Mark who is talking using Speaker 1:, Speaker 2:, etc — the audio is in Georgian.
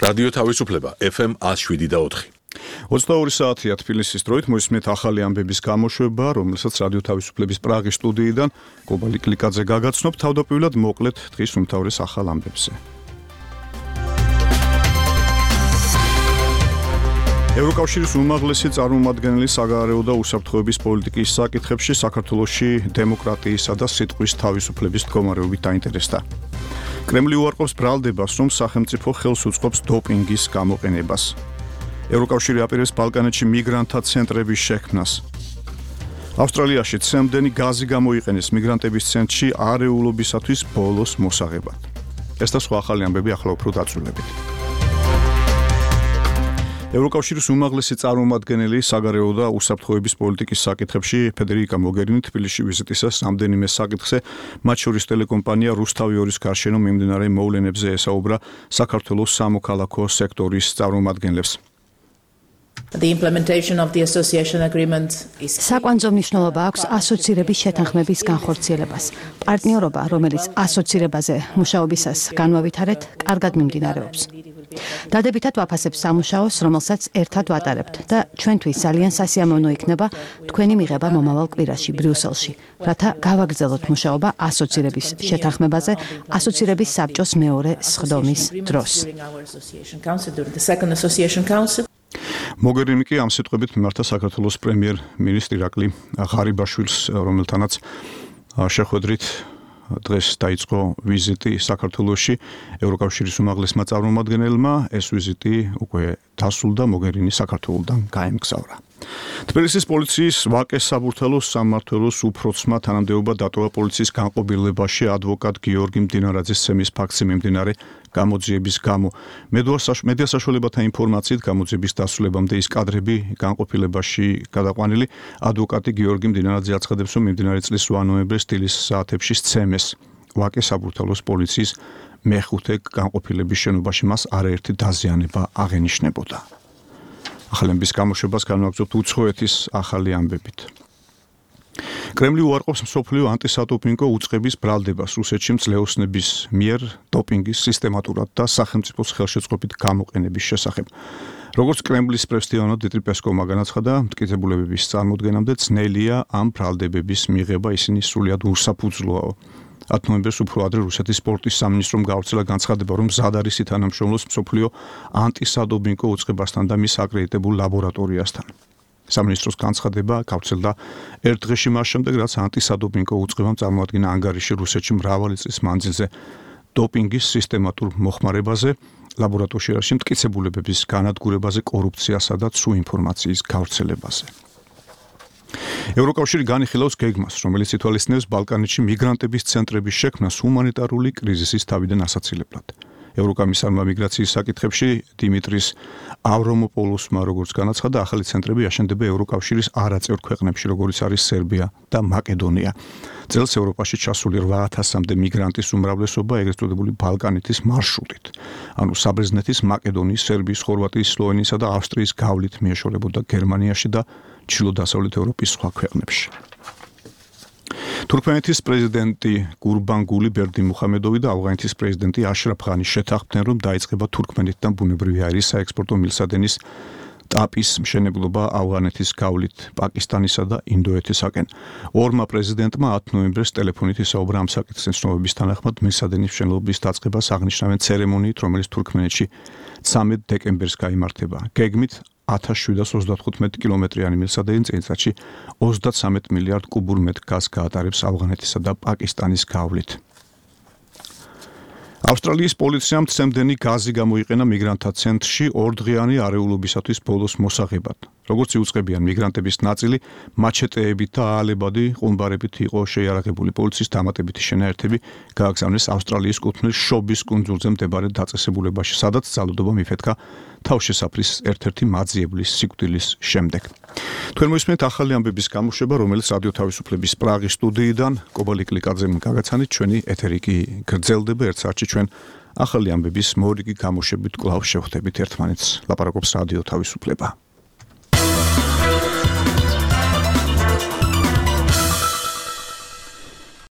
Speaker 1: რადიო თავისუფლება FM 107.4.
Speaker 2: 22 საათია თბილისის დროით მოისმენთ ახალი ამბების გამოშვება, რომელსაც რადიო თავისუფლების პრაღის სტუდიიდან კობალი კლიკაძე გაგაცნობ. თავდაპირველად მოკლედ დღის უმთავრეს ახალ ამბებზე. ევროკავშირის უმაღლესი წარმომადგენელი საგარეო და უსაფრთხოების პოლიტიკის საკითხებში საქართველოში დემოკრატიისა და სიტყვის თავისუფლების მდგომარეობით დაინტერესდა. კრემლი უარყოფს ბრალდებას, რომ სახელმწიფო ხელს უწყობს დოპინგის გამოყენებას. ევროკავშირი აპირებს ბალკანეთში მიგრანტთა ცენტრების შექმნას. ავსტრალიაში ცემდენი გაზი გამოიყენეს მიგრანტების ცენტრში არეულობისათვის ბოლოს მოსაღებად. ეს და სხვა ახალი ამბები ახლა უფრო დაწვრილებით. ევროკავშირის უმაღლესი წარმომადგენელი საგარეო და უსაფრთხოების პოლიტიკის საკითხებში ფედერიკა მოგერინი თბილისში ვიზიტისას რამდენიმე საკითხზე, მათ შორის ტელეკომპანია რუსთავი 2-ის გარშემო მიმდინარე მოვლენებზე ესაუბრა საქართველოს სამოქალაქო სექტორის წარმომადგენლებს.
Speaker 3: საკვანძო მნიშვნელობა აქვს ასოცირების შეთანხმების განხორციელებას. პარტნიორობა, რომელიც ასოცირებაზე მუშაობისას განვავითარეთ, კარგად მიმდინარეობს. დადებითად ვაფასებს სამუშაოს, რომელსაც ერთად ვატარებთ და ჩვენთვის ძალიან სასიამოვნო იქნება თქვენი მიღება მომავალ კვირაში ბრიუსელში, რათა გავაგრძელოთ მუშაობა ასოცირების შეთანხმებაზე, ასოცირების საბჭოს მეორე სხდომის დროს.
Speaker 2: მოგერინი კი ამ სიტყვებით მიმართა საქართველოს პრემიერ-მინისტრ ირაკლი ღარიბაშვილს, რომელთანაც შეხვედრით დღეს დაიწყო ვიზიტი საქართველოში ევროკავშირის უმაღლესმა წარმომადგენელმა. ეს ვიზიტი უკვე დასრულდა, მოგერინის საქართველოდან გაემგზავრა. თბილისის პოლიციის ვაკეს საბურთალოს სამმართველოს უფროცმა თანამდებობა დატოვა პოლიციის განყოფილებაში ადვოკატ გიორგი მდინარაძის ცემის ფაქტზე მიმდინარე გამოძიების გამო. მედია საშუალებათა ინფორმაციით გამოძიების დასრულებამდე ის კადრები განყოფილებაში გადაყვანილი. ადვოკატი გიორგი მდინარაძე აცხადებს, რომ მიმდინარე წლის 8 ნოემბრის დილის საათებში სცემეს ვაკეს საბურთალოს პოლიციის მეხუთე განყოფილების შენობაში მას არაერთი დაზიანება აღენიშნებოდა. ახალების გამოშვებას განვაგრძობთ უცხოეთის ახალი ამბებით. კრემლი უარყოფს მსოფლიო ანტისადოპინგო უწყების ბრალდებას რუსეთში მძლეოსნების მიერ დოპინგის სისტემატურად და სახელმწიფოს ხელშეწყობით გამოყენების შესახებ. როგორც კრემლის პრესდიაანო დიტრი პესკოვმა განაცხადა, მტკიცებულებების წარმოდგენამდე ძნელია ამ ბრალდებების მიღება, ისინი სრულიად უსაფუძვლოა. 10 ნოემბერს უფრო ადრე რუსეთის სპორტის სამინისტრომ გავრცელა განცხადება, რომ მზად არის ითანამშრომლოს მსოფლიო ანტისადოპინგო უწყებასთან და მის აკრედიტებულ ლაბორატორიასთან. სამინისტროს განცხადება გავრცელდა ერთ დღეში მას შემდეგ, რაც ანტისადოპინგო უწყებამ წარმოადგინა ანგარიში რუსეთში მრავალი წლის მანძილზე დოპინგის სისტემატურ მოხმარებაზე, ლაბორატორიაში მტკიცებულებების განადგურებაზე, კორუფციასა და ცუ ინფორმაციის გავრცელებაზე. ევროკავშირი განიხილავს გეგმას, რომელიც ითვალისწინებს ბალკანეთში მიგრანტების ცენტრების შექმნას ჰუმანიტარული კრიზისის თავიდან ასაცილებლად. ევროკომისარმა მიგრაციის საკითხებში დიმიტრის ავრომოპოლოსმა როგორც განაცხადა, ახალი ცენტრები აშენდება ევროკავშირის არაწევრ ქვეყნებში, როგორიც არის სერბია და მაკედონია. წელს ევროპაში ჩასული 8000-მდე მიგრანტის უმრავლესობა ეგრეთ წოდებული ბალკანეთის მარშრუტით, ანუ საბერძნეთის, მაკედონიის, სერბიის, ხორვატიის, სლოვენიისა და ავსტრიის გავლით მიეშორებოდა გერმანიაში და ჩრდილო-დასავლეთ ევროპის სხვა ქვეყნებში. თურქმენეთის პრეზიდენტი გურბანგული ბერდიმუხამედოვი და ავღანეთის პრეზიდენტი აშრაფ ღანი შეთანხმდნენ, რომ დაიწყება თურქმენეთთან ბუნებრივი აირის საექსპორტო მილსადენის ტაპის მშენებლობა ავღანეთის გავლით პაკისტანისა და ინდოეთისაკენ. ორმა პრეზიდენტმა 10 ნოემბერს ტელეფონით ისაუბრა ამ საკითხზე ცნობების თანახმად მილსადენის მშენებლობის დაწყებას აღნიშნავენ ცერემონიით, რომელიც თურქმენეთში 13 დეკემბერს გაიმართება. გეგმით 1735 კილომეტრიანი მილსადენი წელიწადში 33 მილიარდ კუბურ მეტრ გაზს გაატარებს ავღანეთისა და პაკისტანის გავლით. ავსტრალიის პოლიციამ ცემდენი გაზი გამოიყენა მიგრანტთა ცენტრში ორდღიანი არეულობისათვის ბოლოს მოსაღებად. როგორც იუწყებიან, მიგრანტების ნაწილი მაჩეტეებით და აალებადი ყუმბარებით იყო შეიარაღებული. პოლიციის დამატებითი შენაერთები გააგზავნეს ავსტრალიის კუთვნილ შობის კუნძულზე მდებარე დაწესებულებაში, სადაც ძალადობა მიფეთქა თავშესაფრის ერთ-ერთი მაძიებლის სიკვდილის შემდეგ. თქვენ მოისმენთ ახალი ამბების გამოშვება, რომელიც რადიო თავისუფლების პრაღის სტუდიიდან კობალი კლიკაძემ გაგაცანით. ჩვენი ეთერი კი გრძელდება ერთ საათში. ჩვენ ახალი ამბების მორიგი გამოშვებით კვლავ შევხვდებით ერთმანეთს. ლაპარაკობს რადიო თავისუფლება.